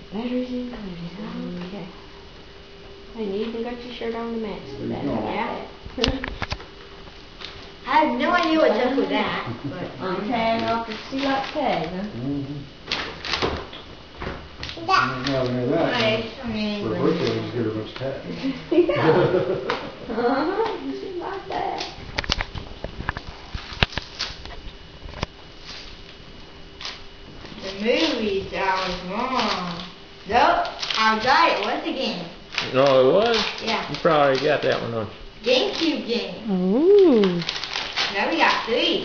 Batteries included. Okay. Hey, you even got your shirt on to match the battery. Yeah. I have no idea what's up with that. But I'm tagging off the see like tag, huh? Hey, I mean, For birthday, just get her a bunch of tags. Yeah. She like that. the movies I was wrong. Nope, I got it once again. Oh, it was? Yeah. You probably got that one on. GameCube game. Ooh. Now we got 3.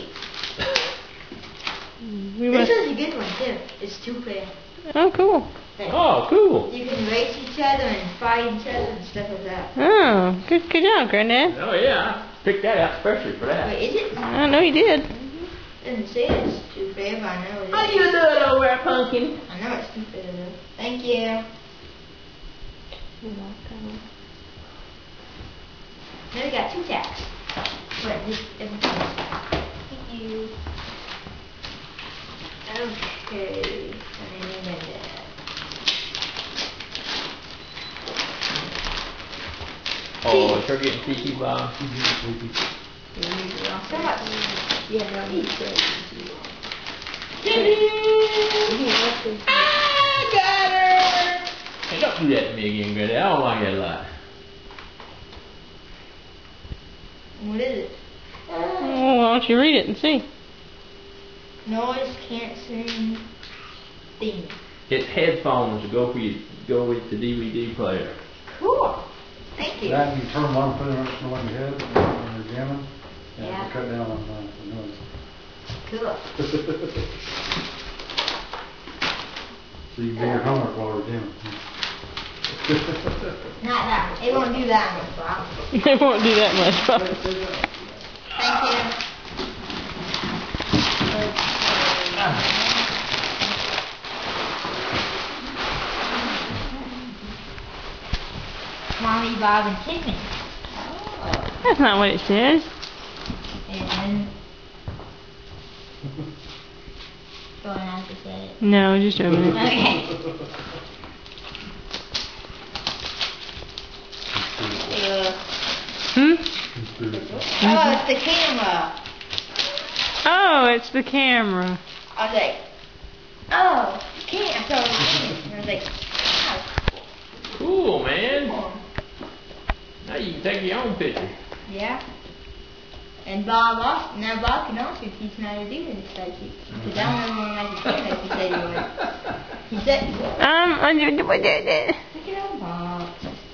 This is a good one too. It's 2-player. Oh, cool. Oh, cool. You can race each other and fight each other and stuff like that. Oh, good job, Granddad. Oh, yeah. I picked that out especially for that. Wait, is it? I know you did. Doesn't say it's 2-player, but I know it is. How you doing over there, Pumpkin? I know it's 2-player though. Thank you. You're welcome. Now we got 2 tags. Wait, this everything. Thank you. Okay. And then Oh, you're getting Tiki Bomb. so much. Yeah, no, he's good. I got her! Hey, don't do that to me again, Granny. I don't like that a lot. What is it? Oh, why don't you read it and see? Noise canceling thing. It's headphones to go with the DVD player. Cool. Thank you. That you turn them on, put it on your head when you're jamming, and Yeah. cut down on the noise. Cool. So you can do your homework while we're jamming. Not that. It won't do that much, Bob. It won't do that much. Thank you. Mommy, Bob, and Tiffany. That's not what it says. And going out to say it. No, just open it. Okay. Hmm? Oh, it's the camera. Oh, it's the camera. I was like, oh, can't. I saw it. And I was like, Cool, man. wow. Now you can take your own picture. Yeah. And Bob also, now Bob can also teach me how to do this type of because I don't remember when I was a kid that he said he would. He said, I did it. look at that box.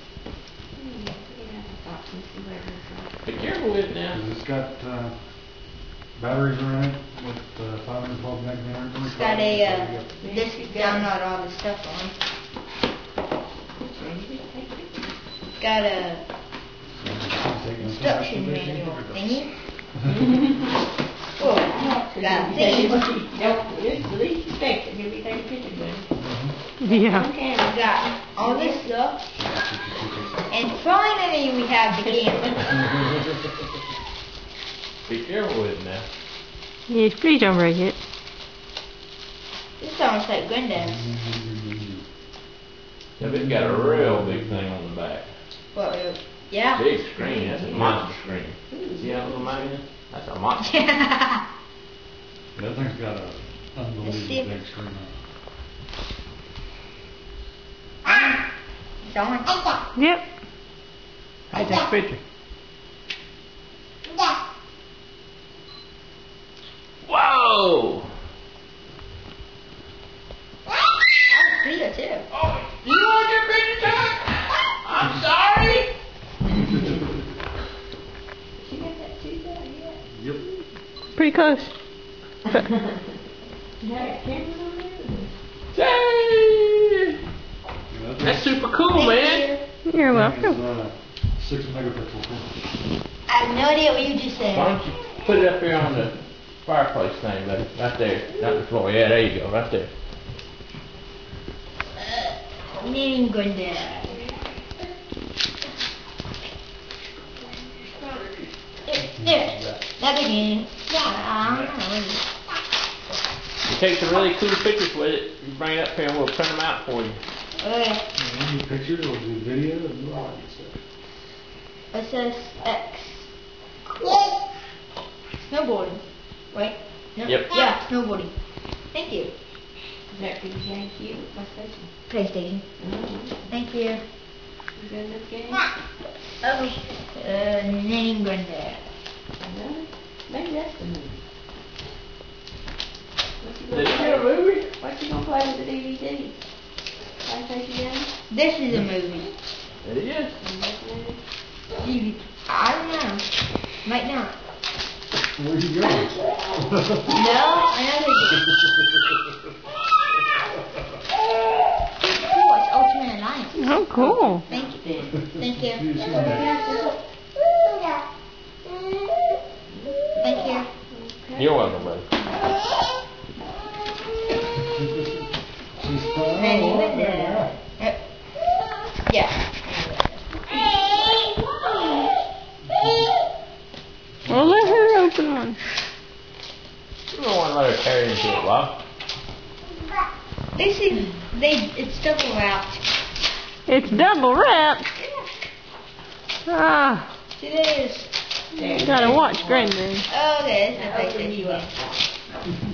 Be careful with it now. It's got batteries in it with 512 meg batteries. It's got a disc to download all the stuff on. It's got a instruction manual thingy. Oh, it's got a thingy. It's the least expected. Here we take a picture, buddy. Yeah. Okay. We got all this stuff. And finally we have the camera. Be careful with it now. Yes, please don't break it. This sounds like Granddad's. Yeah, it's got a real big thing on the back. Well, yeah. Big screen. That's a monster screen. See that little man? That's a monster. That thing's got a Let's see. unbelievable big screen on it. It's on. Yep. Hey, take a picture. Whoa! That was clear too. Oh, you want your picture taken? I'm sorry. Did you get that too bad yet? Yep. Pretty close. You have cameras on there? Yay! That's super cool, man. You're welcome. It's 6 megapixel. I have no idea what you just Why said. don't you put it up here on the fireplace thing, buddy? Right there. Not the floor. Yeah, there you go. Right there. Name Granddad. There. That again. Yeah. take some really cool pictures with it. You bring it up here and we'll print them out for you. Okay. Any pictures, we'll do video and all that good stuff. SSX. Snowboarding. Wait. No. Yep. Yeah, snowboarding. Thank you. Is that for you? Thank you. What's that? PlayStation. Thank you. You got enough game? Oh. Name Granddad. Really? Maybe that's the movie. Did you hear a movie? What's you gonna play with the DVD? PlayStation game? This is a movie. It is. I don't know. Might not. Where you going? No, another game. Cool, it's Ultimate Alliance. Oh, cool. Thank you. Thank you. Thank you. You're welcome, buddy. She's fine. And even the... Yeah. Well, let her open one. You don't want to let her carry into it, Bob. This is... It's double wrapped. It's double wrapped. Ah, It is. you gotta watch Granddad. Oh, okay, this is the PlayStation game.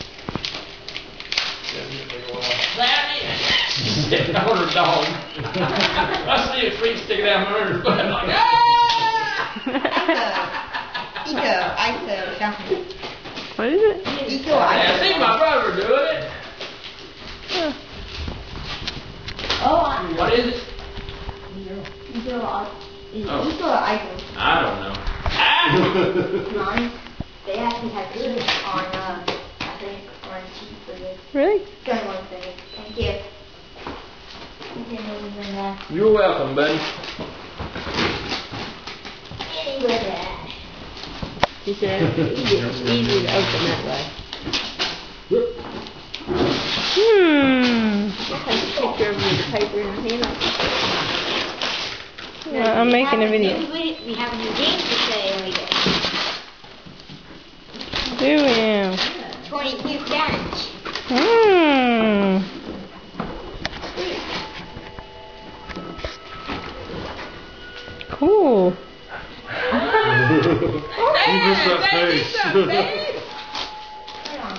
She's sitting on her dog. I see a feet sticking out from under her foot. I'm like, ah! Ico, something. What is it? Ico, Hey, I see my brother doing it. Oh, What is it? Ico. I don't know. Ah! Mine, they actually have two on, I think, on cheap for this. Really? It's only one thing. Thank you. You're welcome, buddy. She said it's easy to open that way. I'll take a picture of the paper in the hand. Yeah, I'm making a video. We have a new game to play later. Do we? 22 challenge. Cool. You missed that face. Hold on,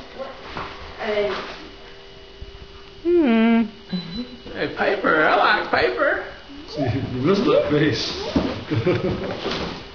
Hey, paper. I like paper. You missed that face.